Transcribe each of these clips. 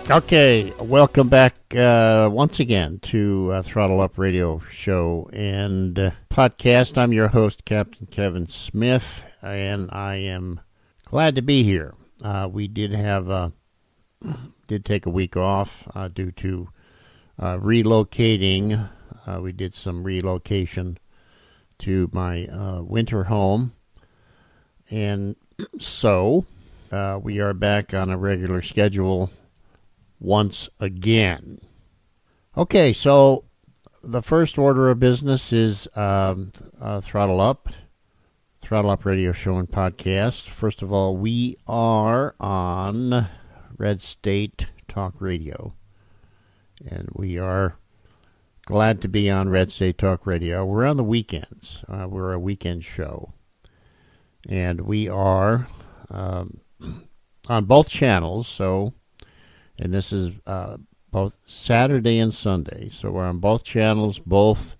Okay, welcome back once again to Throttle Up Radio Show and podcast. I'm your host, Captain Kevin Smith, and I am glad to be here. We did take a week off due to relocating. We did some relocation to my winter home, and so we are back on a regular schedule once again. Okay, so the first order of business is Throttle Up Radio Show and Podcast. First of all, we are on Red State Talk Radio, and we are glad to be on Red State Talk Radio. We're on the weekends. We're a weekend show, and we are on both channels, and this is both Saturday and Sunday. So we're on both channels, both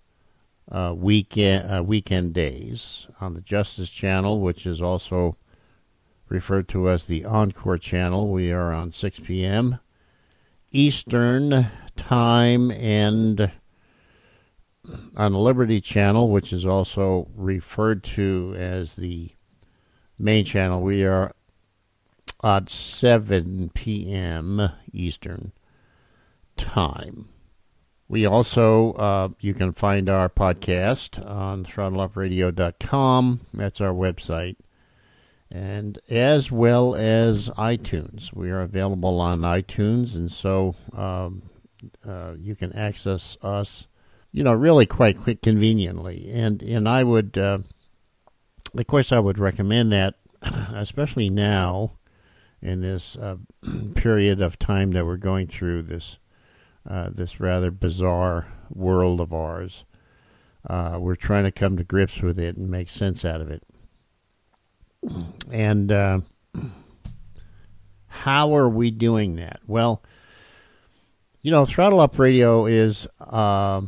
weekend days. On the Justice Channel, which is also referred to as the Encore Channel, we are on 6 p.m. Eastern Time, and on the Liberty Channel, which is also referred to as the main channel, we are at 7 p.m. Eastern Time. We also, you can find our podcast on throttleUpRadio.com. That's our website. And as well as iTunes. We are available on iTunes, and so you can access us, really quite conveniently. And I would, of course, I would recommend that, especially now, in this period of time that we're going through, this rather bizarre world of ours. We're trying to come to grips with it and make sense out of it. And how are we doing that? Well, Throttle Up Radio is a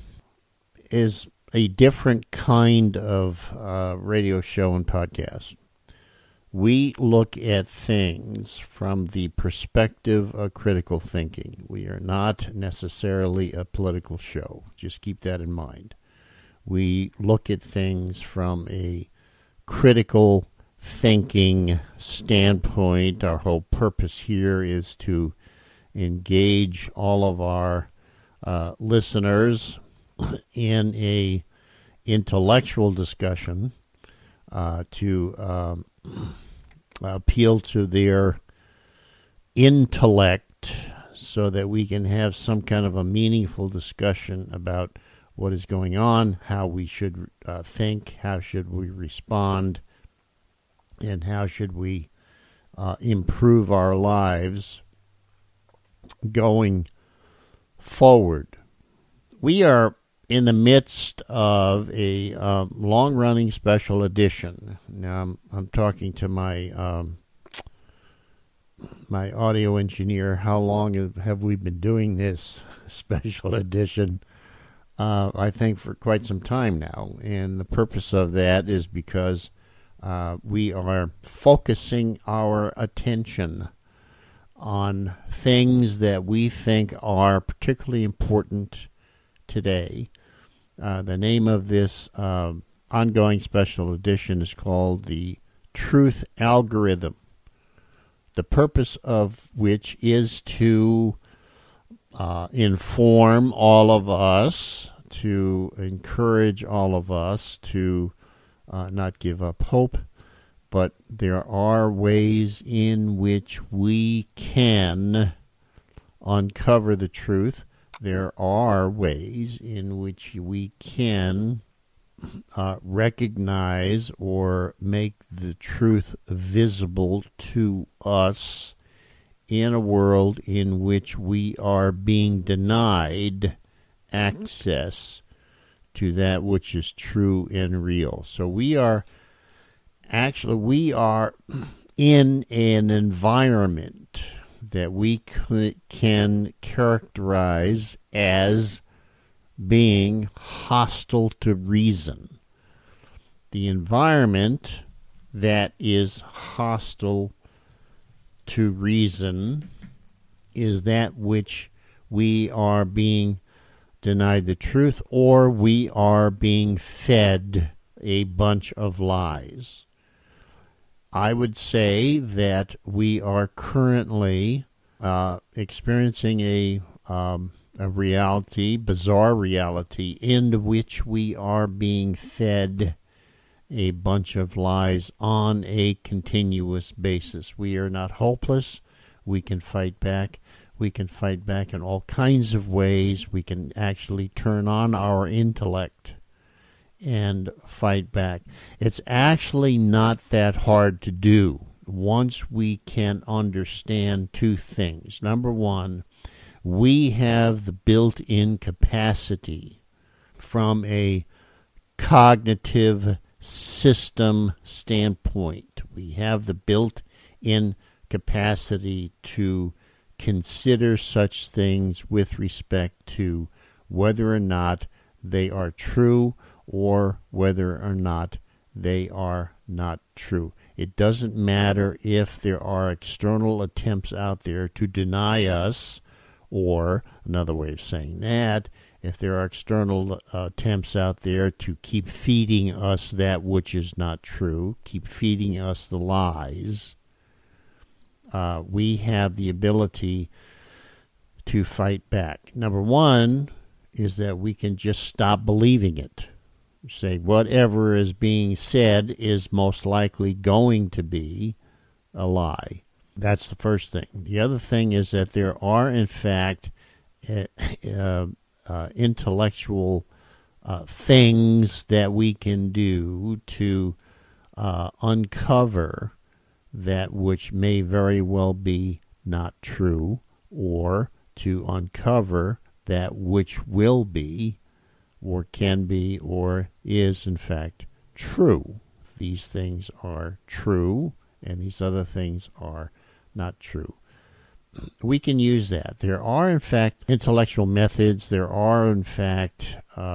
different kind of radio show and podcast. We look at things from the perspective of critical thinking. We are not necessarily a political show. Just keep that in mind. We look at things from a critical thinking standpoint. Our whole purpose here is to engage all of our listeners in a intellectual discussion to appeal to their intellect so that we can have some kind of a meaningful discussion about what is going on, how we should think, how should we respond, and how should we improve our lives going forward. We are in the midst of a long-running special edition. Now, I'm talking to my my audio engineer. How long have we been doing this special edition? I think for quite some time now. And the purpose of that is because we are focusing our attention on things that we think are particularly important today. The name of this ongoing special edition is called the Truth Algorithm, the purpose of which is to inform all of us, to encourage all of us to not give up hope, but there are ways in which we can uncover the truth. There are ways in which we can recognize or make the truth visible to us in a world in which we are being denied access to that which is true and real. So we are in an environment that we can characterize as being hostile to reason. The environment that is hostile to reason is that which we are being denied the truth, or we are being fed a bunch of lies. I would say that we are currently experiencing a reality, bizarre reality, in which we are being fed a bunch of lies on a continuous basis. We are not hopeless. We can fight back. We can fight back in all kinds of ways. We can actually turn on our intellect and fight back. It's actually not that hard to do once we can understand two things. Number one, we have the built-in capacity from a cognitive system standpoint. We have the built-in capacity to consider such things with respect to whether or not they are true or whether or not they are not true. It doesn't matter if there are external attempts out there to deny us, or another way of saying that, if there are external attempts out there to keep feeding us that which is not true, keep feeding us the lies, we have the ability to fight back. Number one is that we can just stop believing it. Say whatever is being said is most likely going to be a lie. That's the first thing. The other thing is that there are, in fact, intellectual things that we can do to uncover that which may very well be not true, or to uncover that which will be, or can be, or is in fact true. These things are true, and these other things are not true. We can use that. There are, in fact, intellectual methods. There are, in fact,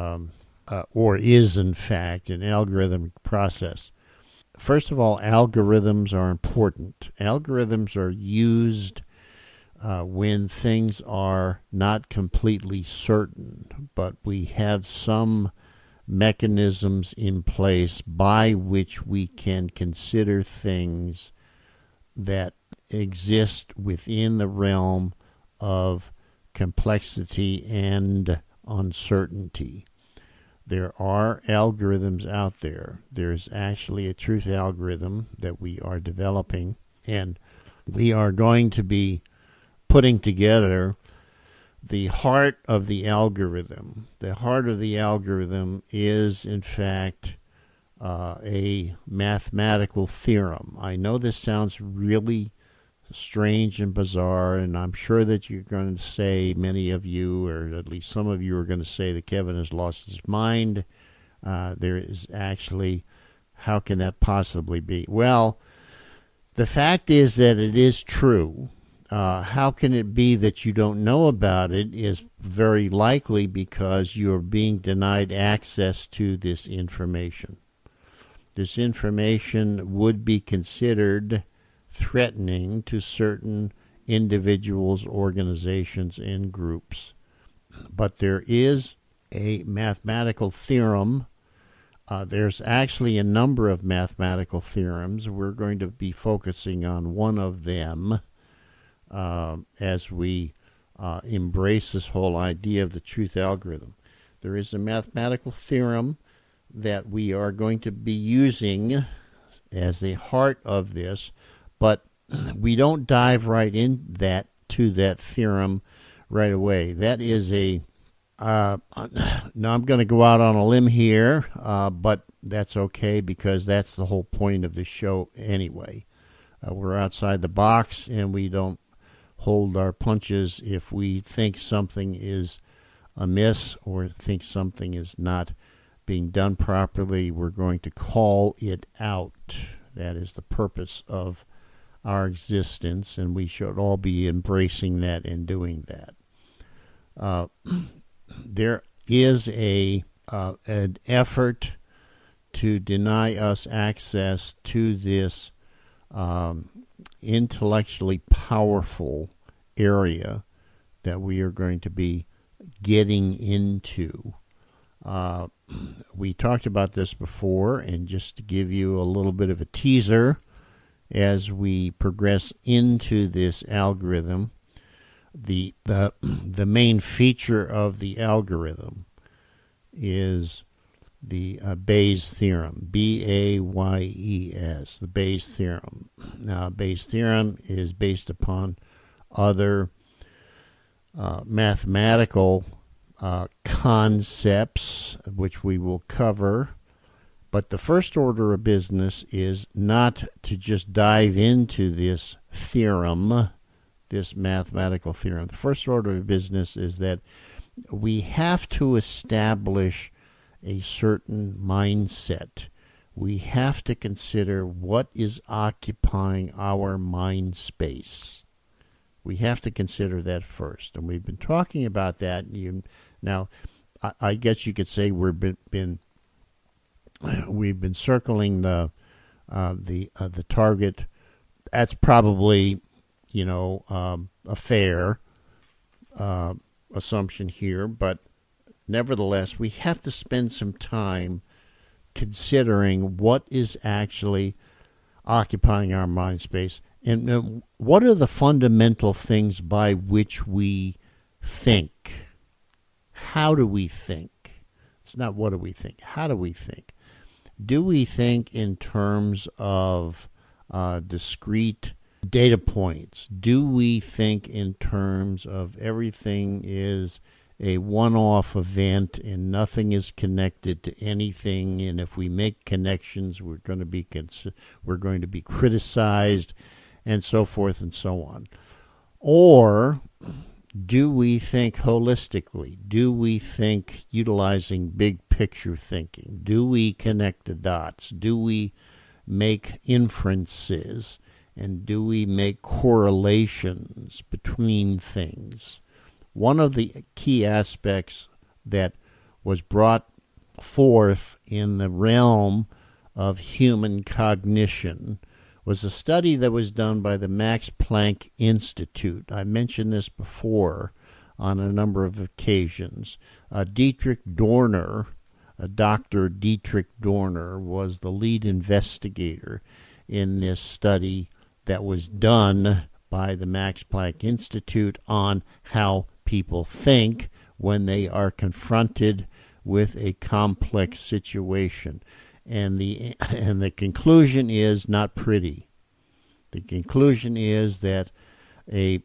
or is, in fact, an algorithmic process. First of all, algorithms are important. Algorithms are used when things are not completely certain, but we have some mechanisms in place by which we can consider things that exist within the realm of complexity and uncertainty. There are algorithms out there. There's actually a truth algorithm that we are developing, and we are going to be putting together the heart of the algorithm. The heart of the algorithm is, in fact, a mathematical theorem. I know this sounds really strange and bizarre, and I'm sure that you're going to say, many of you, or at least some of you, are going to say that Kevin has lost his mind. There is actually, how can that possibly be? Well, the fact is that it is true. How can it be that you don't know about it is very likely because you're being denied access to this information. This information would be considered threatening to certain individuals, organizations, and groups. But there is a mathematical theorem. There's actually a number of mathematical theorems. We're going to be focusing on one of them as we embrace this whole idea of the truth algorithm. There is a mathematical theorem that we are going to be using as a heart of this, but we don't dive right to that theorem right away. That is now I'm going to go out on a limb here, but that's okay because that's the whole point of the show anyway. We're outside the box, and we don't hold our punches if we think something is amiss or think something is not being done properly. We're going to call it out. That is the purpose of our existence, and we should all be embracing that and doing that. There is an effort to deny us access to this intellectually powerful area that we are going to be getting into. We talked about this before, and just to give you a little bit of a teaser as we progress into this algorithm, the main feature of the algorithm is the Bayes theorem, B-A-Y-E-S, the Bayes theorem. Now, Bayes theorem is based upon other mathematical concepts, which we will cover. But the first order of business is not to just dive into this theorem, this mathematical theorem. The first order of business is that we have to establish a certain mindset. We have to consider what is occupying our mind space. We have to consider that first, and we've been talking about that. Now, I guess you could say we've been circling the target. That's probably a fair assumption here, but nevertheless, we have to spend some time considering what is actually occupying our mind space and what are the fundamental things by which we think. How do we think? It's not what do we think. How do we think? Do we think in terms of discrete data points? Do we think in terms of everything is a one-off event and nothing is connected to anything, and if we make connections, we're going to be criticized, and so forth and so on? Or do we think holistically? Do we think utilizing big picture thinking? Do we connect the dots? Do we make inferences? And do we make correlations between things? One of the key aspects that was brought forth in the realm of human cognition was a study that was done by the Max Planck Institute. I mentioned this before on a number of occasions. Dietrich Dorner, Dr. Dietrich Dorner, was the lead investigator in this study that was done by the Max Planck Institute on how people think when they are confronted with a complex situation. And the conclusion is not pretty. The conclusion is that a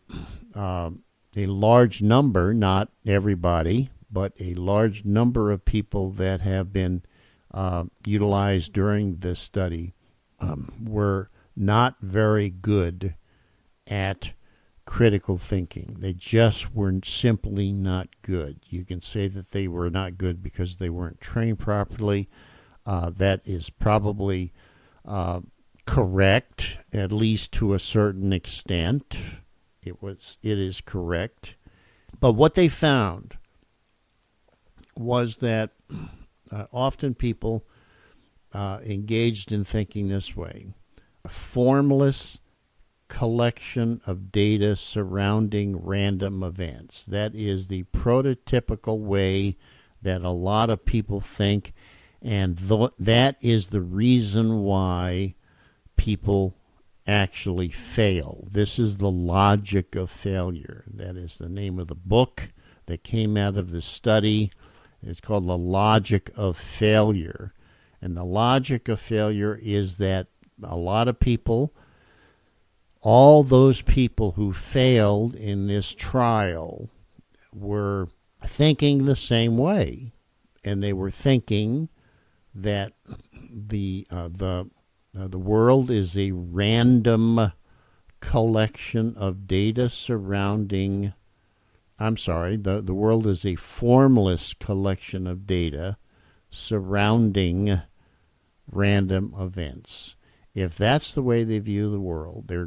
large number, not everybody, but a large number of people that have been utilized during this study were not very good at critical thinking. They just were simply not good. You can say that they were not good because they weren't trained properly. That is probably correct, at least to a certain extent. It is correct. But what they found was that often people engaged in thinking this way: a formless collection of data surrounding random events. That is the prototypical way that a lot of people think, and that is the reason why people actually fail. This is the logic of failure. That is the name of the book that came out of the study. It's called The Logic of Failure. And the logic of failure is that a lot of people, all those people who failed in this trial, were thinking the same way. And they were thinking that the world is a random collection of data surrounding, the world is a formless collection of data surrounding random events. If that's the way they view the world, they're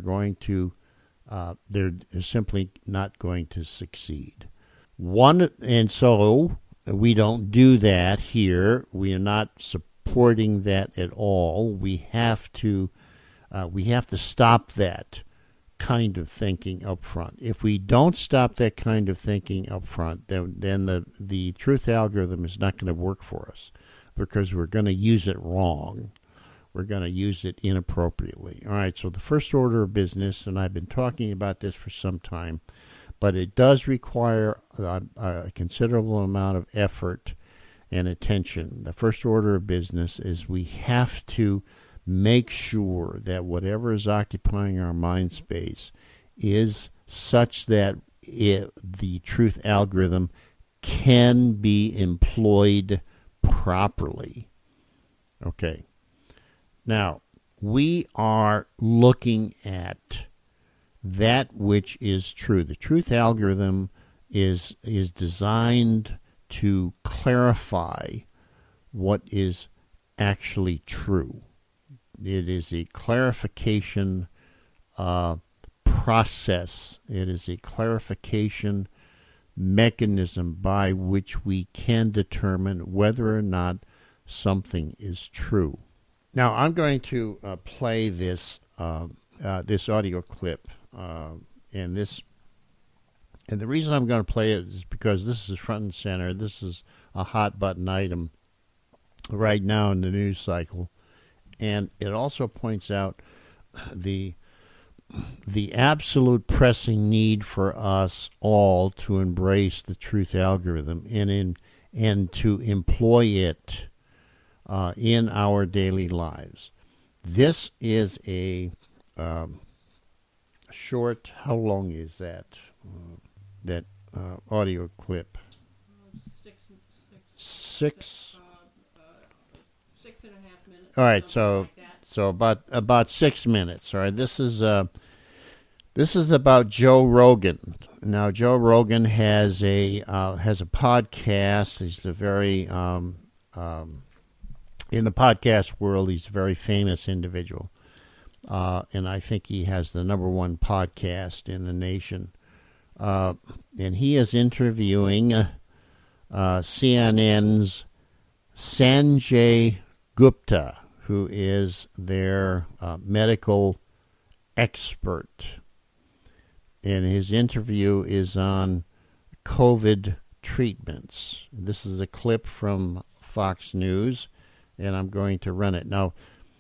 simply not going to succeed. And so we don't do that here. We are not supporting that at all. We have to stop that kind of thinking up front. If we don't stop that kind of thinking up front, then the truth algorithm is not going to work for us because we're going to use it wrong. We're going to use it inappropriately. All right, so the first order of business, and I've been talking about this for some time, but it does require a considerable amount of effort and attention. The first order of business is we have to make sure that whatever is occupying our mind space is such that the truth algorithm can be employed properly. Okay. Now, we are looking at that which is true. The truth algorithm is designed to clarify what is actually true. It is a clarification process. It is a clarification mechanism by which we can determine whether or not something is true. Now, I'm going to play this this audio clip, and the reason I'm going to play it is because this is front and center. This is a hot button item right now in the news cycle, and it also points out the absolute pressing need for us all to embrace the truth algorithm and to employ it in our daily lives. This is a short. How long is that? That audio clip. 6 6.5 minutes. All right, so like that. so about 6 minutes. All right, this is about Joe Rogan. Now, Joe Rogan has a podcast. He's a very in the podcast world, he's a very famous individual, and I think he has the #1 podcast in the nation. And he is interviewing CNN's Sanjay Gupta, who is their medical expert. And his interview is on COVID treatments. This is a clip from Fox News, and I'm going to run it. Now,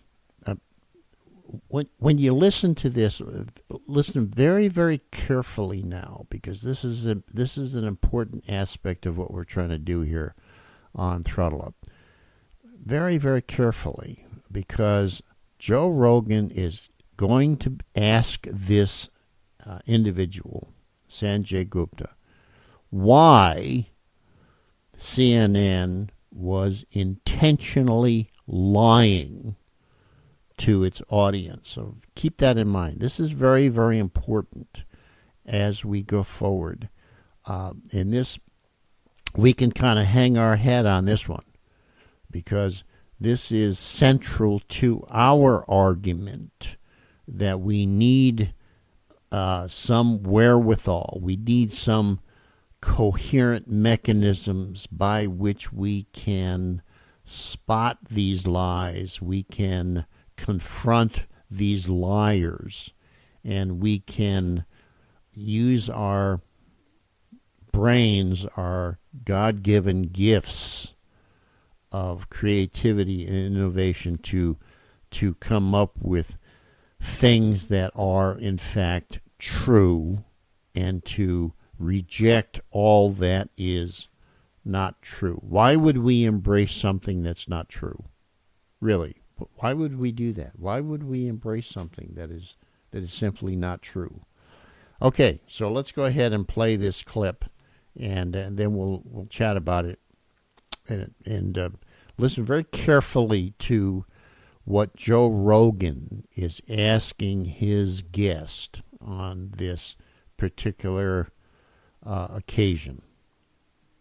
when you listen to this, listen very, very carefully now, because this is an important aspect of what we're trying to do here on Throttle Up. Very, very carefully, because Joe Rogan is going to ask this individual, Sanjay Gupta, why CNN was intentionally lying to its audience. So keep that in mind. This is very, very important as we go forward. In this, we can kind of hang our head on this one, because this is central to our argument that we need some wherewithal. We need some coherent mechanisms by which we can spot these lies. We can confront these liars, and we can use our brains, our God-given gifts of creativity and innovation to come up with things that are in fact true, and to reject all that is not true. Why would we embrace something that's not true? Really? Why would we do that? Why would we embrace something that is simply not true? Okay, so let's go ahead and play this clip, and then we'll chat about it, and listen very carefully to what Joe Rogan is asking his guest on this particular occasion.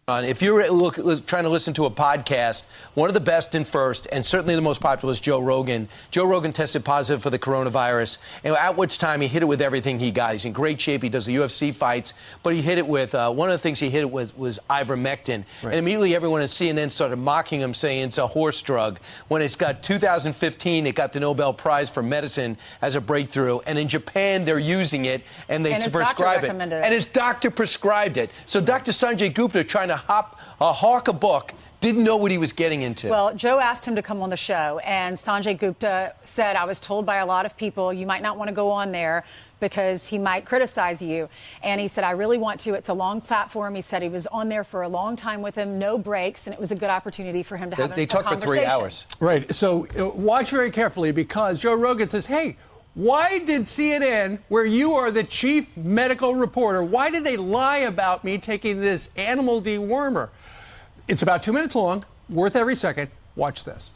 If you're trying to listen to a podcast, one of the best and first, and certainly the most popular is Joe Rogan. Joe Rogan tested positive for the coronavirus, and at which time he hit it with everything he got. He's in great shape. He does the UFC fights, but he hit it with, one of the things he hit it with was ivermectin. Right. And immediately everyone at CNN started mocking him, saying it's a horse drug. When it's got 2015, it got the Nobel Prize for Medicine as a breakthrough. And in Japan, they're using it, and they prescribe it. And his doctor prescribed it. So Dr. Sanjay Gupta, trying to hawk a book, didn't know what he was getting into. Well, Joe asked him to come on the show, and Sanjay Gupta said, I was told by a lot of people you might not want to go on there because he might criticize you. And he said, I really want to. It's a long platform. He said he was on there for a long time with him, no breaks, and it was a good opportunity for him to have a conversation. They talked for 3 hours. Right. So watch very carefully, because Joe Rogan says, hey, why did CNN, where you are the chief medical reporter, why did they lie about me taking this animal dewormer? It's about 2 minutes long, worth every second. Watch this.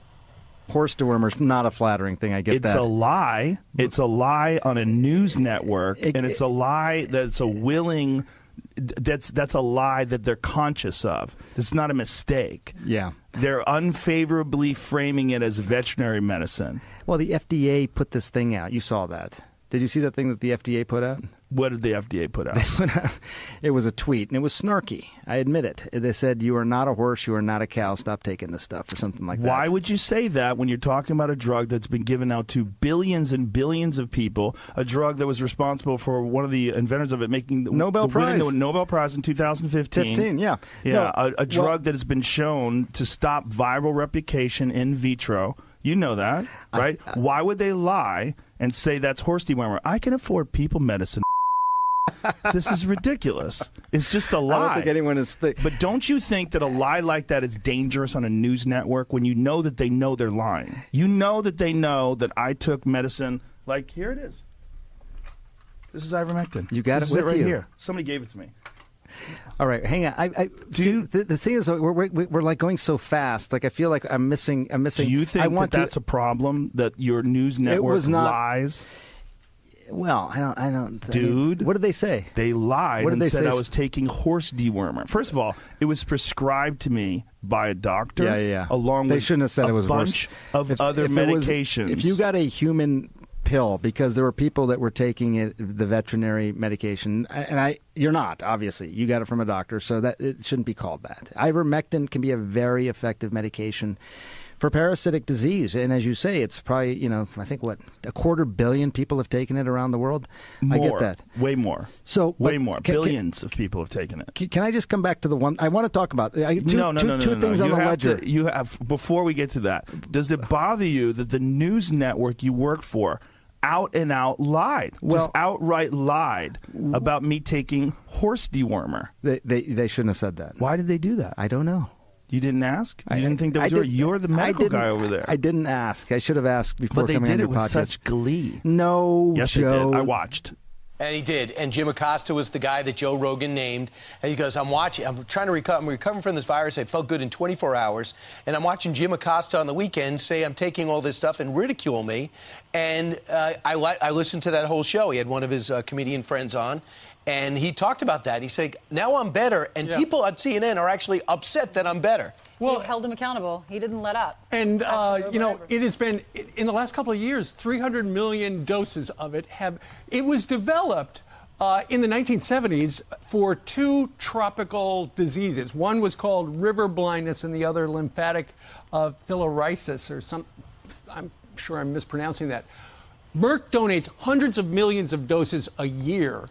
Horse dewormer's not a flattering thing. I get that. It's a lie. It's a lie on a news network, and it's a lie that's a willing. That's a lie that they're conscious of. This is not a mistake. Yeah. They're unfavorably framing it as veterinary medicine. Well, the FDA put this thing out. You saw that. Did you see that thing that the FDA put out? What did the FDA put out? It was a tweet, and it was snarky. I admit it. They said, you are not a horse, you are not a cow, stop taking this stuff, or something like that. Why would you say that when you're talking about a drug that's been given out to billions and billions of people, a drug that was responsible for one of the inventors of it making winning the Nobel Prize in 2015? Yeah. Yeah, no, a drug that has been shown to stop viral replication in vitro. You know that, right? Why would they lie and say that's horse dewormer? I can afford people medicine. This is ridiculous. It's just a lie. I don't think anyone is. But don't you think that a lie like that is dangerous on a news network when you know that they know they're lying? You know that they know that I took medicine. Like, here it is. This is ivermectin. You got this it is with right you. Here. Somebody gave it to me. All right, hang on. The thing is, we're like going so fast. Like, I feel like I'm missing. Do you think that's a problem, that your news network lies? Well, I don't. Dude, what did they say? They lied and said I was taking horse dewormer. First of all, it was prescribed to me by a doctor. Yeah. Along they with shouldn't have said a it was bunch of other medications. If you got a human pill, because there were people that were taking the veterinary medication, and you're not, obviously. You got it from a doctor, so that it shouldn't be called that. Ivermectin can be a very effective medication for parasitic disease, and as you say, it's probably, I think, 250 million people have taken it around the world. More, I get that. Way more. So way more. Billions of people have taken it. Can I just come back to the one I want to talk about? Two things on the ledger. You have, before we get to that, does it bother you that the news network you work for out and out lied, just outright lied about me taking horse dewormer? They shouldn't have said that. Why did they do that? I don't know. You didn't ask? You didn't think that was you're the medical guy over there. I didn't ask. I should have asked before coming on your podcast. But they did it with such glee. No, yes, Joe. They did. I watched. And he did. And Jim Acosta was the guy that Joe Rogan named. And he goes, I'm trying to recover. I'm recovering from this virus. I felt good in 24 hours. And I'm watching Jim Acosta on the weekend say I'm taking all this stuff and ridicule me. And I listened to that whole show. He had one of his comedian friends on. And he talked about that. He said, now I'm better. And people at CNN are actually upset that I'm better. Well, he held him accountable. He didn't let up. And, it has been, in the last couple of years, 300 million doses of it it was developed in the 1970s for two tropical diseases. One was called river blindness and the other lymphatic filariasis or some, I'm sure I'm mispronouncing that. Merck donates hundreds of millions of doses a year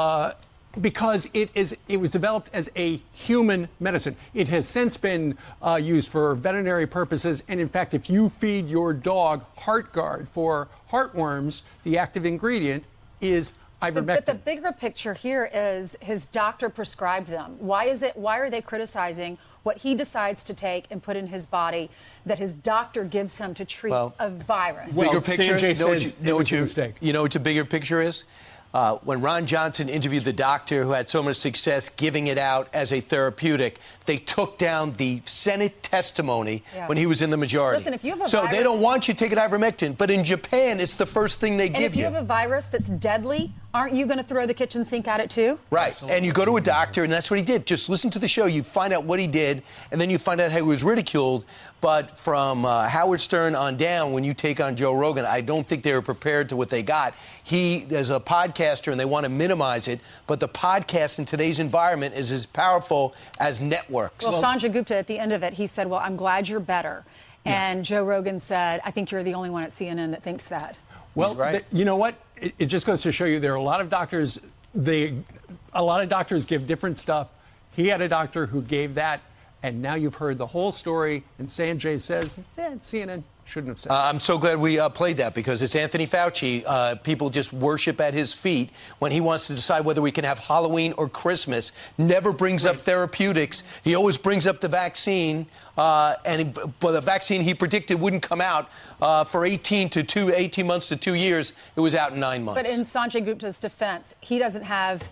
because it was developed as a human medicine. It has since been used for veterinary purposes, and in fact, if you feed your dog HeartGard for heartworms, the active ingredient is ivermectin. But the bigger picture here is his doctor prescribed them. Why are they criticizing what he decides to take and put in his body that his doctor gives him to treat a virus? Bigger picture, Sanjay says it was a mistake. You know what the bigger picture is? When Ron Johnson interviewed the doctor who had so much success giving it out as a therapeutic, they took down the Senate testimony when he was in the majority. Listen, if you have a so virus, they don't want you taking ivermectin, but in Japan, it's the first thing they give you. And if you have a virus that's deadly, aren't you going to throw the kitchen sink at it too? Right. Absolutely. And you go to a doctor, and that's what he did. Just listen to the show. You find out what he did, and then you find out how he was ridiculed. But from Howard Stern on down, when you take on Joe Rogan, I don't think they were prepared to what they got. He is a podcaster, and they want to minimize it. But the podcast in today's environment is as powerful as networks. Well, Sanjay Gupta, at the end of it, he said, well, I'm glad you're better. And Joe Rogan said, I think you're the only one at CNN that thinks that. Well, right. You know what? It just goes to show you there are a lot of doctors. A lot of doctors give different stuff. He had a doctor who gave that, and now you've heard the whole story. And Sanjay says, CNN shouldn't have said that. I'm so glad we played that because it's Anthony Fauci. People just worship at his feet when he wants to decide whether we can have Halloween or Christmas. Never brings up therapeutics. He always brings up the vaccine. But the vaccine he predicted wouldn't come out for 18 months to 2 years. It was out in 9 months. But in Sanjay Gupta's defense, he doesn't have.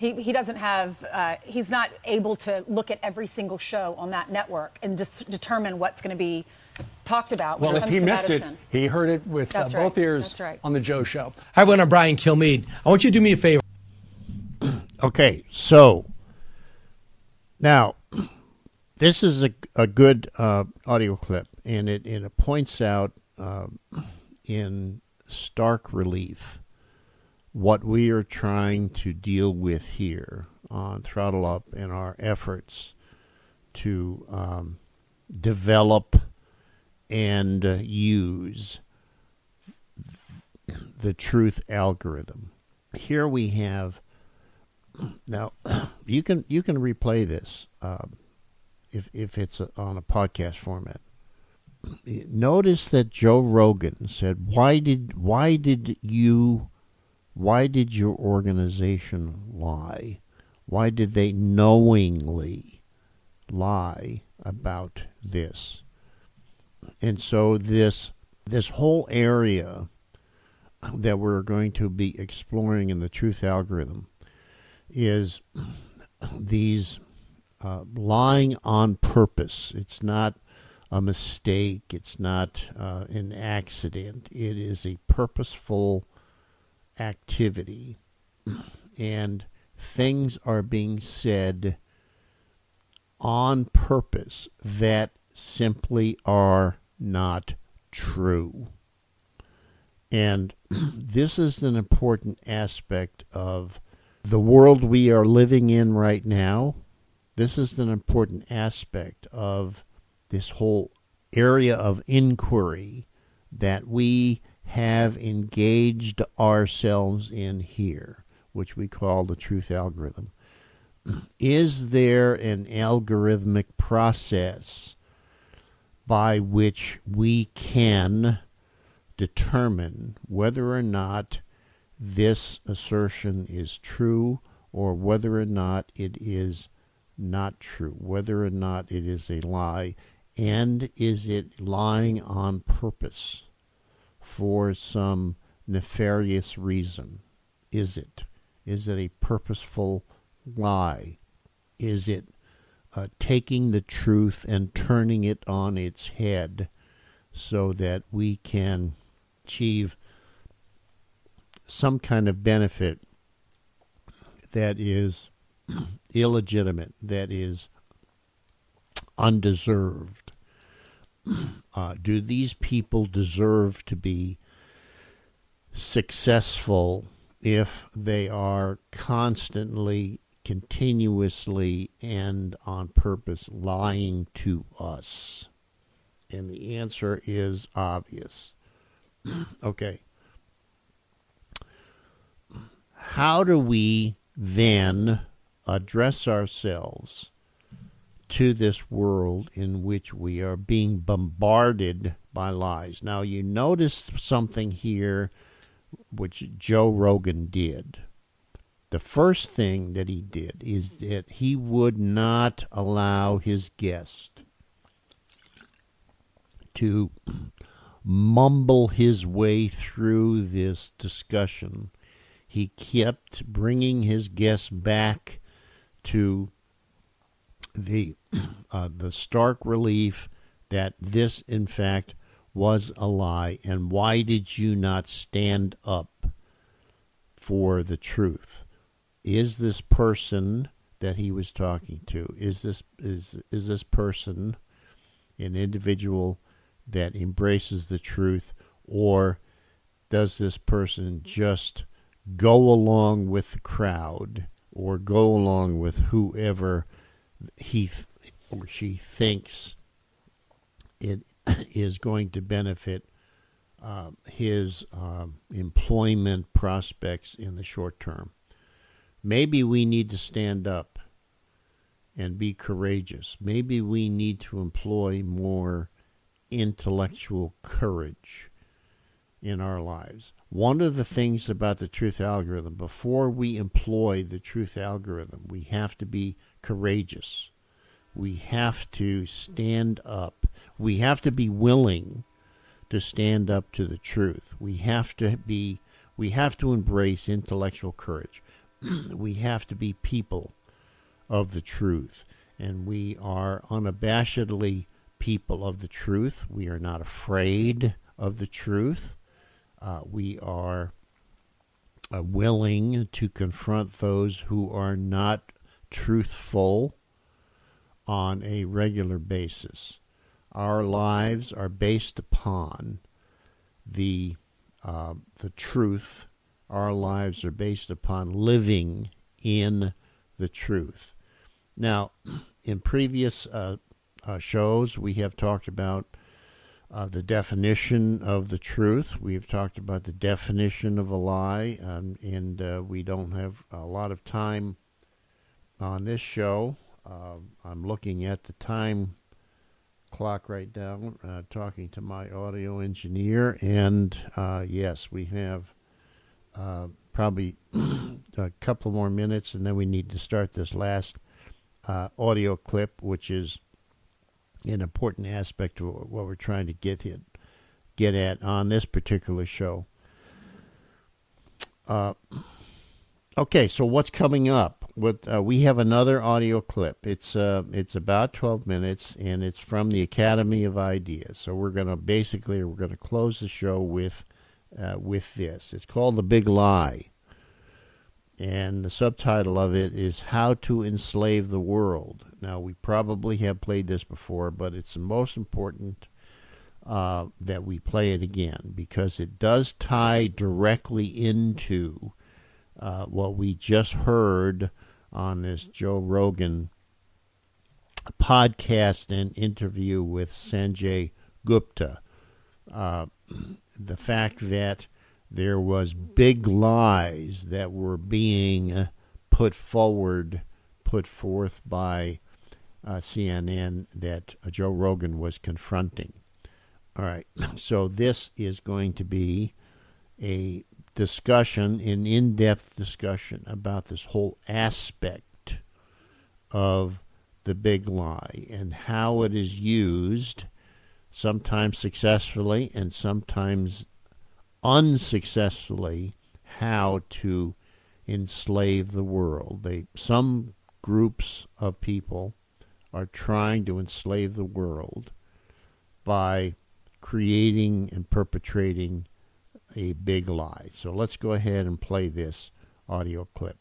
He's not able to look at every single show on that network and just determine what's going to be talked about. Well, when if it he comes to missed medicine. it, he heard it with both ears on the Joe Show. Hi, everyone. I'm Brian Kilmeade. I want you to do me a favor. Okay, so now this is a good audio clip, and it points out in stark relief what we are trying to deal with here on Throttle Up in our efforts to develop and use the truth algorithm. Here we have now you can replay this if it's on a podcast format. Notice that Joe Rogan said, why did your organization lie? Why did they knowingly lie about this? And so this whole area that we're going to be exploring in the truth algorithm is these lying on purpose. It's not a mistake. It's not an accident. It is a purposeful activity, and things are being said on purpose that simply are not true. And this is an important aspect of the world we are living in right now. This is an important aspect of this whole area of inquiry that we have engaged ourselves in here, which we call the truth algorithm. Is there an algorithmic process by which we can determine whether or not this assertion is true or whether or not it is not true, whether or not it is a lie, and is it lying on purpose for some nefarious reason? Is it a purposeful lie? Is it taking the truth and turning it on its head so that we can achieve some kind of benefit that is illegitimate, that is undeserved? Do these people deserve to be successful if they are constantly, continuously, and on purpose lying to us? And the answer is obvious. Okay. How do we then address ourselves to this world in which we are being bombarded by lies? Now, you notice something here which Joe Rogan did. The first thing that he did is that he would not allow his guest to mumble his way through this discussion. He kept bringing his guests back to the stark relief that this, in fact, was a lie. And why did you not stand up for the truth. Is this person that he was talking to, is this person an individual that embraces the truth, or does this person just go along with the crowd or go along with whoever he or she thinks it is going to benefit his employment prospects in the short term? Maybe we need to stand up and be courageous. Maybe we need to employ more intellectual courage in our lives. One of the things about the truth algorithm, before we employ the truth algorithm, we have to be courageous. We have to stand up. We have to be willing to stand up to the truth. We have to embrace intellectual courage. We have to be people of the truth, and we are unabashedly people of the truth. We are not afraid of the truth. We are willing to confront those who are not truthful on a regular basis. Our lives are based upon the truth. Our lives are based upon living in the truth. Now, in previous shows, we have talked about the definition of the truth. We have talked about the definition of a lie, and we don't have a lot of time on this show. I'm looking at the time clock right now, talking to my audio engineer, and yes, we have probably a couple more minutes, and then we need to start this last audio clip, which is an important aspect of what we're trying to get at on this particular show. Okay, so what's coming up? We have another audio clip. It's about 12 minutes, and it's from the Academy of Ideas. So we're going to close the show with this. It's called The Big Lie, and the subtitle of it is How to Enslave the World. Now, we probably have played this before, but it's the most important that we play it again, because it does tie directly into what we just heard on this Joe Rogan podcast and interview with Sanjay Gupta. The fact that there was big lies that were being put forth by CNN that Joe Rogan was confronting. All right, so this is going to be a discussion, an in-depth discussion about this whole aspect of the big lie and how it is used, sometimes successfully and sometimes unsuccessfully, how to enslave the world. Some groups of people are trying to enslave the world by creating and perpetrating a big lie. So let's go ahead and play this audio clip.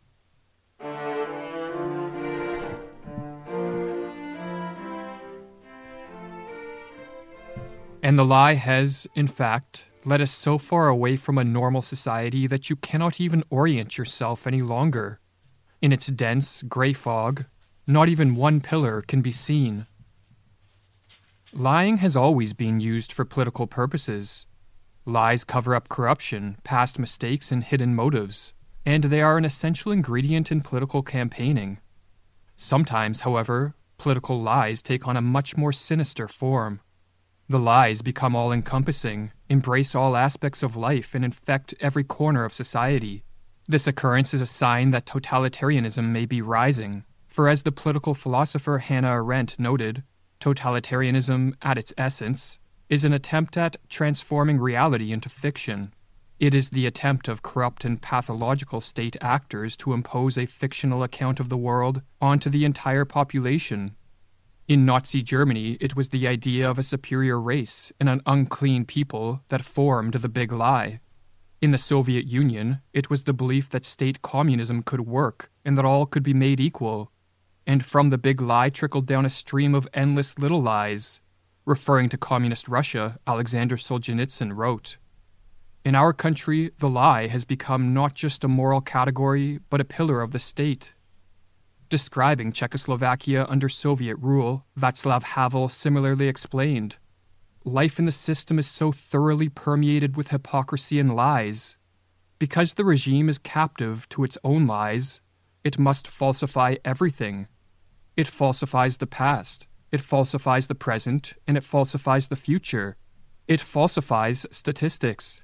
And the lie has, in fact, led us so far away from a normal society that you cannot even orient yourself any longer. In its dense, gray fog, not even one pillar can be seen. Lying has always been used for political purposes. Lies cover up corruption, past mistakes, and hidden motives, and they are an essential ingredient in political campaigning. Sometimes, however, political lies take on a much more sinister form. The lies become all-encompassing, embrace all aspects of life, and infect every corner of society. This occurrence is a sign that totalitarianism may be rising, for as the political philosopher Hannah Arendt noted, totalitarianism, at its essence, is an attempt at transforming reality into fiction. It is the attempt of corrupt and pathological state actors to impose a fictional account of the world onto the entire population. In Nazi Germany, it was the idea of a superior race and an unclean people that formed the big lie. In the Soviet Union, it was the belief that state communism could work and that all could be made equal. And from the big lie trickled down a stream of endless little lies. Referring to communist Russia, Alexander Solzhenitsyn wrote, "In our country, the lie has become not just a moral category, but a pillar of the state." Describing Czechoslovakia under Soviet rule, Václav Havel similarly explained, "Life in the system is so thoroughly permeated with hypocrisy and lies. Because the regime is captive to its own lies, it must falsify everything. It falsifies the past, it falsifies the present, and it falsifies the future. It falsifies statistics."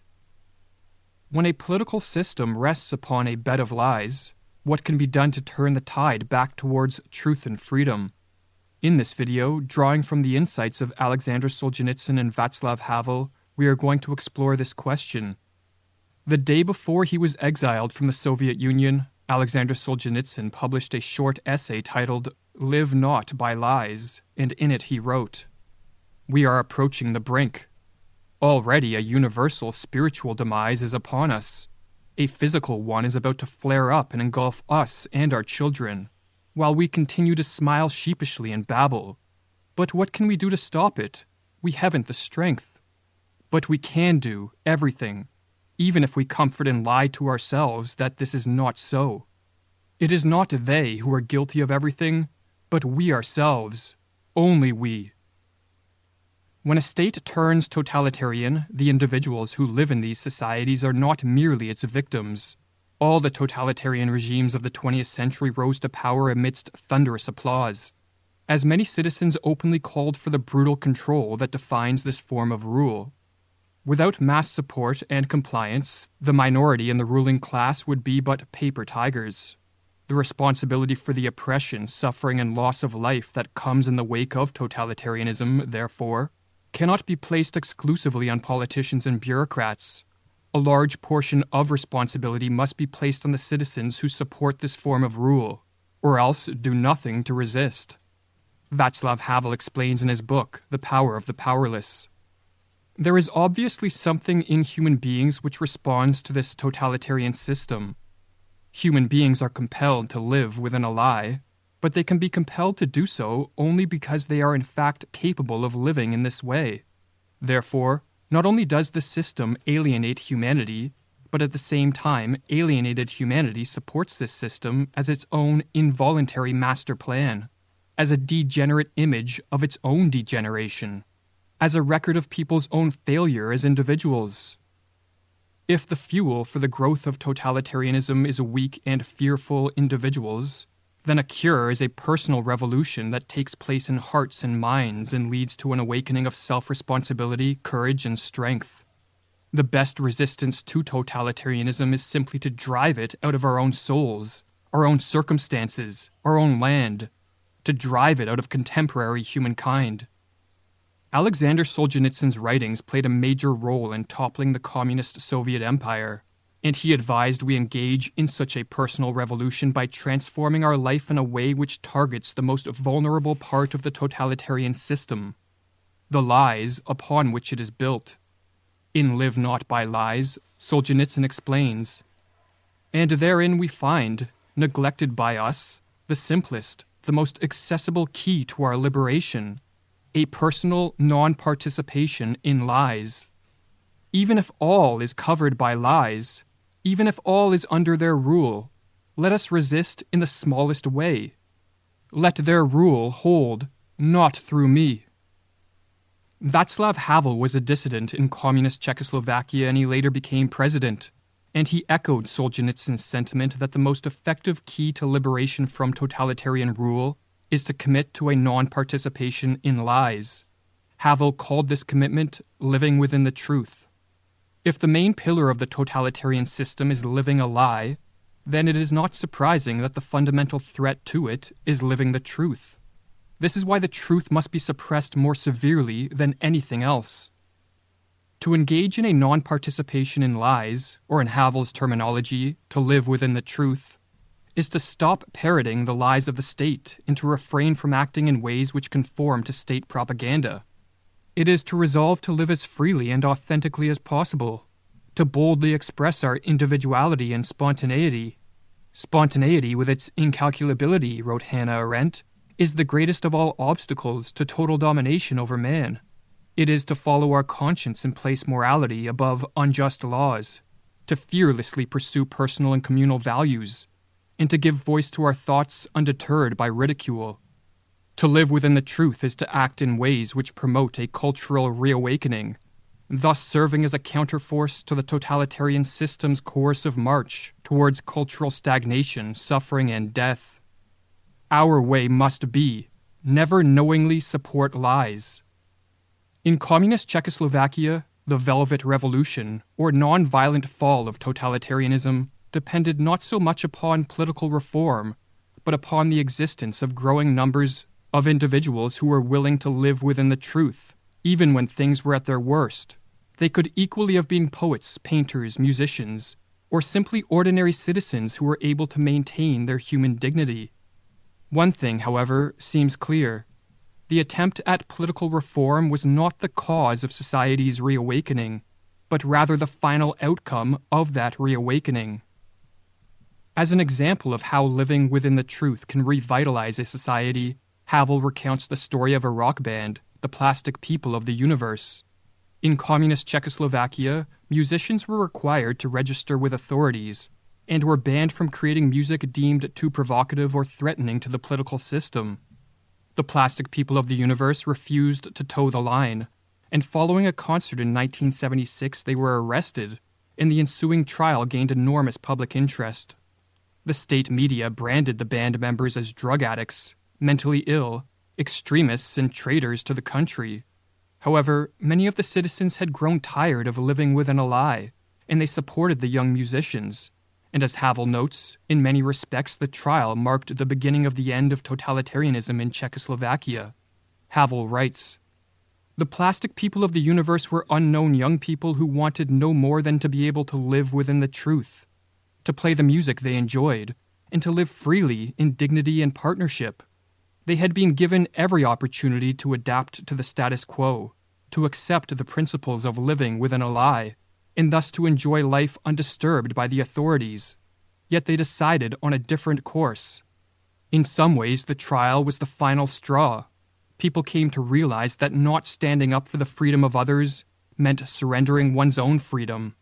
When a political system rests upon a bed of lies, what can be done to turn the tide back towards truth and freedom? In this video, drawing from the insights of Alexander Solzhenitsyn and Václav Havel, we are going to explore this question. The day before he was exiled from the Soviet Union, Alexander Solzhenitsyn published a short essay titled "Live Not by Lies," and in it he wrote, "We are approaching the brink. Already a universal spiritual demise is upon us. A physical one is about to flare up and engulf us and our children, while we continue to smile sheepishly and babble. But what can we do to stop it? We haven't the strength. But we can do everything, even if we comfort and lie to ourselves that this is not so. It is not they who are guilty of everything, but we ourselves, only we." When a state turns totalitarian, the individuals who live in these societies are not merely its victims. All the totalitarian regimes of the 20th century rose to power amidst thunderous applause, as many citizens openly called for the brutal control that defines this form of rule. Without mass support and compliance, the minority in the ruling class would be but paper tigers. The responsibility for the oppression, suffering, and loss of life that comes in the wake of totalitarianism, therefore, cannot be placed exclusively on politicians and bureaucrats. A large portion of responsibility must be placed on the citizens who support this form of rule, or else do nothing to resist. Václav Havel explains in his book, The Power of the Powerless. There is obviously something in human beings which responds to this totalitarian system. Human beings are compelled to live within a lie, but they can be compelled to do so only because they are in fact capable of living in this way. Therefore, not only does the system alienate humanity, but at the same time, alienated humanity supports this system as its own involuntary master plan, as a degenerate image of its own degeneration, as a record of people's own failure as individuals. If the fuel for the growth of totalitarianism is weak and fearful individuals, then a cure is a personal revolution that takes place in hearts and minds and leads to an awakening of self-responsibility, courage, and strength. The best resistance to totalitarianism is simply to drive it out of our own souls, our own circumstances, our own land, to drive it out of contemporary humankind. Alexander Solzhenitsyn's writings played a major role in toppling the communist Soviet Empire, and he advised we engage in such a personal revolution by transforming our life in a way which targets the most vulnerable part of the totalitarian system, the lies upon which it is built. In Live Not by Lies, Solzhenitsyn explains, "And therein we find, neglected by us, the simplest, the most accessible key to our liberation, a personal non-participation in lies. Even if all is covered by lies, even if all is under their rule, let us resist in the smallest way. Let their rule hold, not through me." Václav Havel was a dissident in communist Czechoslovakia, and he later became president, and he echoed Solzhenitsyn's sentiment that the most effective key to liberation from totalitarian rule is to commit to a non-participation in lies. Havel called this commitment living within the truth. If the main pillar of the totalitarian system is living a lie, then it is not surprising that the fundamental threat to it is living the truth. This is why the truth must be suppressed more severely than anything else. To engage in a non-participation in lies, or in Havel's terminology, to live within the truth, is to stop parroting the lies of the state and to refrain from acting in ways which conform to state propaganda. It is to resolve to live as freely and authentically as possible, to boldly express our individuality and spontaneity. Spontaneity, with its incalculability, wrote Hannah Arendt, is the greatest of all obstacles to total domination over man. It is to follow our conscience and place morality above unjust laws, to fearlessly pursue personal and communal values, and to give voice to our thoughts undeterred by ridicule. To live within the truth is to act in ways which promote a cultural reawakening, thus serving as a counterforce to the totalitarian system's coercive march towards cultural stagnation, suffering, and death. Our way must be, never knowingly support lies. In communist Czechoslovakia, the Velvet Revolution, or non-violent fall of totalitarianism, depended not so much upon political reform, but upon the existence of growing numbers of individuals who were willing to live within the truth, even when things were at their worst. They could equally have been poets, painters, musicians, or simply ordinary citizens who were able to maintain their human dignity. One thing, however, seems clear. The attempt at political reform was not the cause of society's reawakening, but rather the final outcome of that reawakening. As an example of how living within the truth can revitalize a society, Havel recounts the story of a rock band, the Plastic People of the Universe. In communist Czechoslovakia, musicians were required to register with authorities and were banned from creating music deemed too provocative or threatening to the political system. The Plastic People of the Universe refused to toe the line, and following a concert in 1976 they were arrested, and the ensuing trial gained enormous public interest. The state media branded the band members as drug addicts, mentally ill, extremists, and traitors to the country. However, many of the citizens had grown tired of living within a lie, and they supported the young musicians. And as Havel notes, in many respects the trial marked the beginning of the end of totalitarianism in Czechoslovakia. Havel writes, "The Plastic People of the Universe were unknown young people who wanted no more than to be able to live within the truth, to play the music they enjoyed, and to live freely in dignity and partnership. They had been given every opportunity to adapt to the status quo, to accept the principles of living within a lie, and thus to enjoy life undisturbed by the authorities. Yet they decided on a different course. In some ways, the trial was the final straw. People came to realize that not standing up for the freedom of others meant surrendering one's own freedom."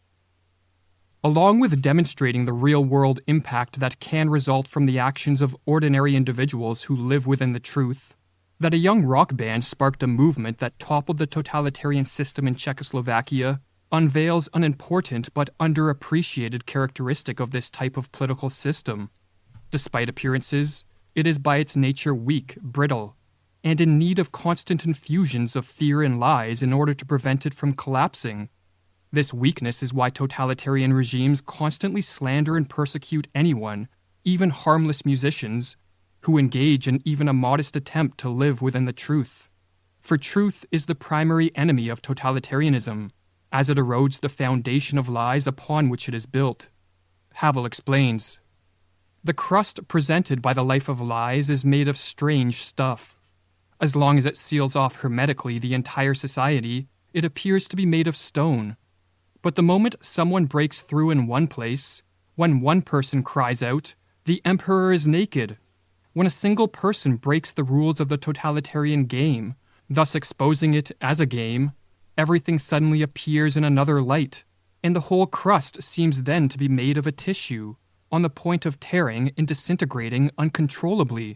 Along with demonstrating the real-world impact that can result from the actions of ordinary individuals who live within the truth, that a young rock band sparked a movement that toppled the totalitarian system in Czechoslovakia unveils an important but underappreciated characteristic of this type of political system. Despite appearances, it is by its nature weak, brittle, and in need of constant infusions of fear and lies in order to prevent it from collapsing. This weakness is why totalitarian regimes constantly slander and persecute anyone, even harmless musicians, who engage in even a modest attempt to live within the truth. For truth is the primary enemy of totalitarianism, as it erodes the foundation of lies upon which it is built. Havel explains, "The crust presented by the life of lies is made of strange stuff. As long as it seals off hermetically the entire society, it appears to be made of stone. But the moment someone breaks through in one place, when one person cries out, 'The emperor is naked,' when a single person breaks the rules of the totalitarian game, thus exposing it as a game, everything suddenly appears in another light, and the whole crust seems then to be made of a tissue, on the point of tearing and disintegrating uncontrollably.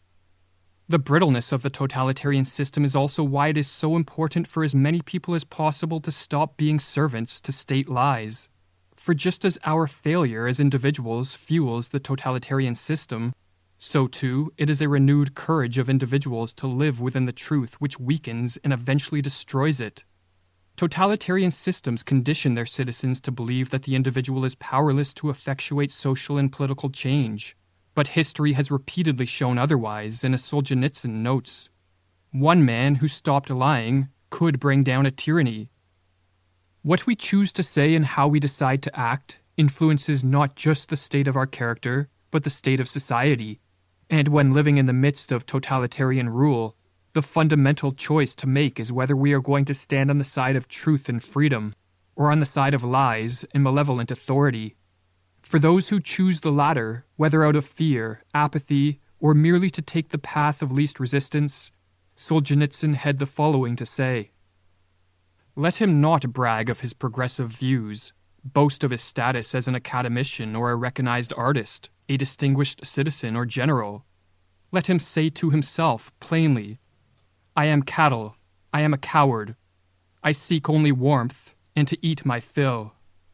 The brittleness of the totalitarian system is also why it is so important for as many people as possible to stop being servants to state lies. For just as our failure as individuals fuels the totalitarian system, so too it is a renewed courage of individuals to live within the truth which weakens and eventually destroys it. Totalitarian systems condition their citizens to believe that the individual is powerless to effectuate social and political change. But history has repeatedly shown otherwise, and as Solzhenitsyn notes, one man who stopped lying could bring down a tyranny. What we choose to say and how we decide to act influences not just the state of our character, but the state of society. And when living in the midst of totalitarian rule, the fundamental choice to make is whether we are going to stand on the side of truth and freedom, or on the side of lies and malevolent authority. For those who choose the latter, whether out of fear, apathy, or merely to take the path of least resistance, Solzhenitsyn had the following to say. Let him not brag of his progressive views, boast of his status as an academician or a recognized artist, a distinguished citizen or general. Let him say to himself plainly, I am cattle, I am a coward, I seek only warmth and to eat my fill.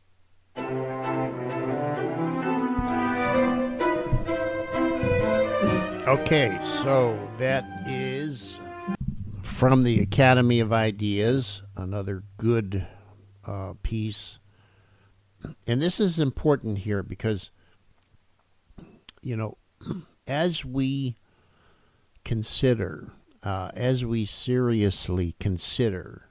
Okay, so that is from the Academy of Ideas, another good piece. And this is important here because, you know, as we consider, as we seriously consider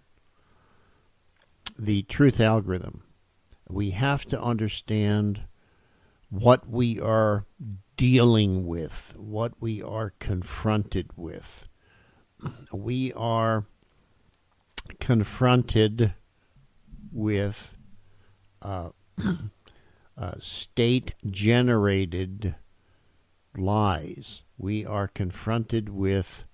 the truth algorithm, we have to understand what we are dealing with, what we are confronted with. We are confronted with state-generated lies. We are confronted with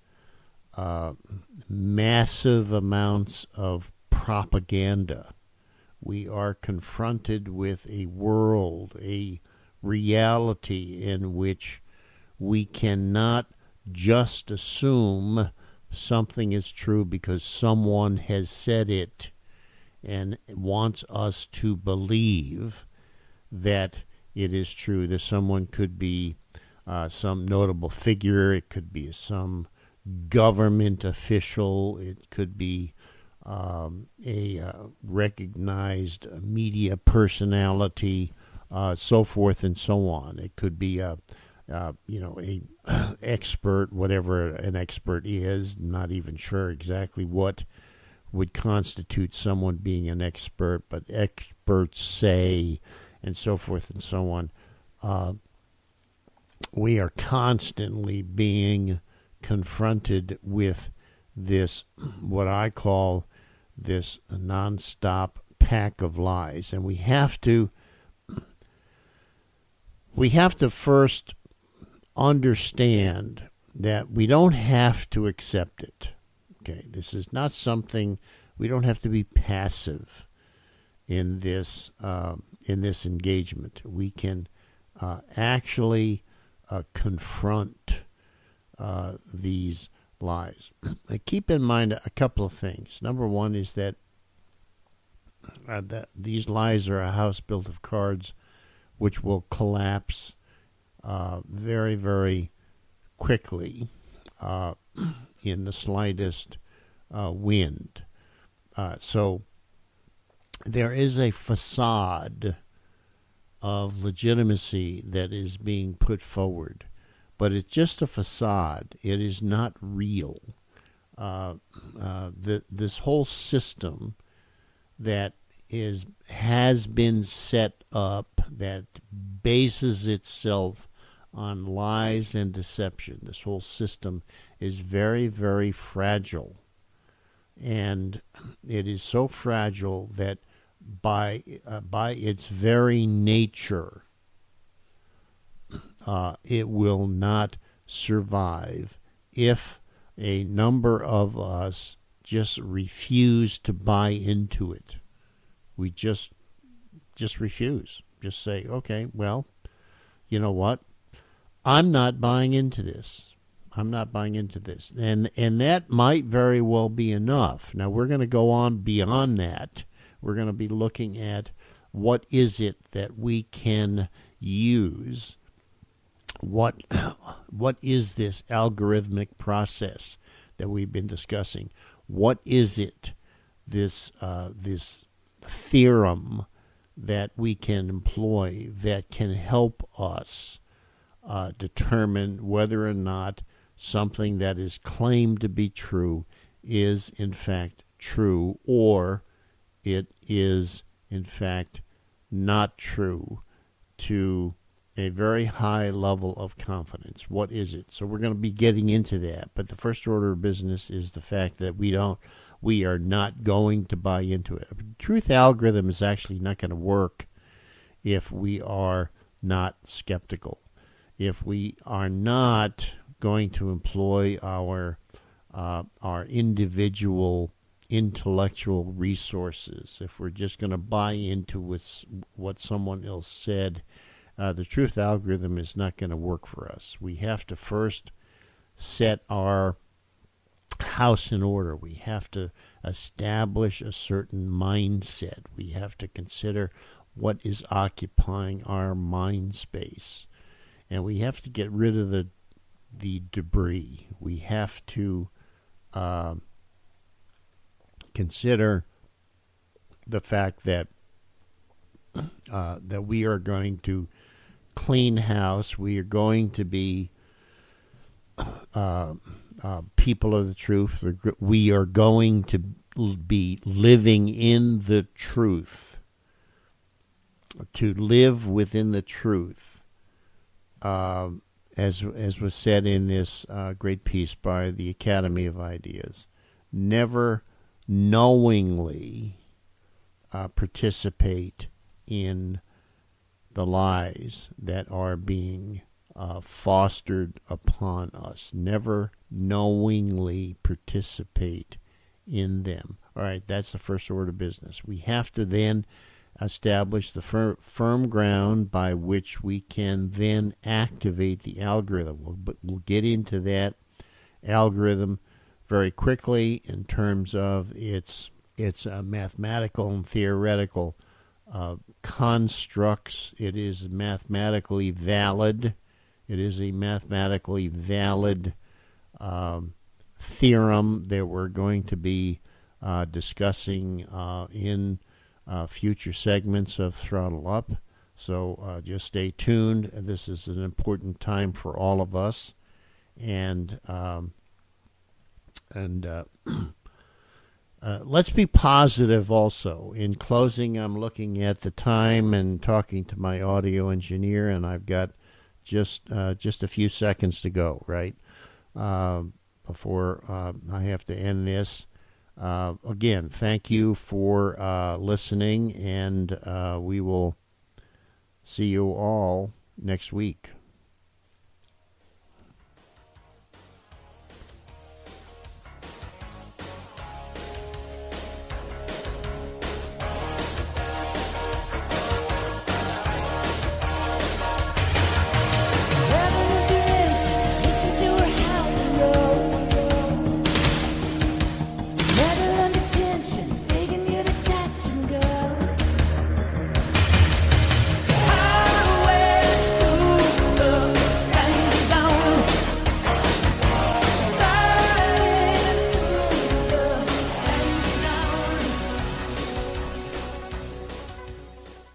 massive amounts of propaganda. We are confronted with a world, a reality in which we cannot just assume something is true because someone has said it and wants us to believe that it is true. That someone could be some notable figure, it could be some government official, it could be a recognized media personality, so forth and so on. It could be a expert, whatever an expert is. Not even sure exactly what would constitute someone being an expert, but experts say, and so forth and so on. We are constantly being confronted with this, what I call this nonstop pack of lies, and we have to first understand that we don't have to accept it. Okay, this is not something, we don't have to be passive in this engagement. We can actually confront these lies. Keep in mind a couple of things. Number one is that these lies are a house built of cards which will collapse very, very quickly in the slightest wind. So there is a facade of legitimacy that is being put forward, but it's just a facade. It is not real. This whole system that has been set up, that bases itself on lies and deception. This whole system is very, very fragile. And it is so fragile that by its very nature, it will not survive if a number of us just refuse to buy into it. We just refuse. Just say, okay, well, you know what? I'm not buying into this. I'm not buying into this. And that might very well be enough. Now, we're going to go on beyond that. We're going to be looking at what is it that we can use. What is this algorithmic process that we've been discussing? What is it, this theorem that we can employ that can help us determine whether or not something that is claimed to be true is in fact true, or it is in fact not true to a very high level of confidence. What is it? So we're going to be getting into that. But the first order of business is the fact that we don't we are not going to buy into it. A truth algorithm is actually not going to work if we are not skeptical. If we are not going to employ our individual intellectual resources, if we're just going to buy into what someone else said, the truth algorithm is not going to work for us. We have to first set our house in order. We have to establish a certain mindset. We have to consider what is occupying our mind space. And we have to get rid of the debris. We have to consider the fact that that we are going to clean house. We are going to be people of the truth. We are going to be living in the truth. To live within the truth, as was said in this great piece by the Academy of Ideas, never knowingly participate in the lies that are being fostered upon us. Never knowingly participate in them. All right, that's the first order of business. We have to then establish the firm ground by which we can then activate the algorithm. We'll get into that algorithm very quickly in terms of its mathematical and theoretical constructs. It is mathematically valid. It is a mathematically valid theorem that we're going to be discussing in future segments of Throttle Up. So just stay tuned. This is an important time for all of us. And let's be positive also. In closing, I'm looking at the time and talking to my audio engineer, and I've got just a few seconds to go, right, before I have to end this. Again, thank you for listening, and we will see you all next week.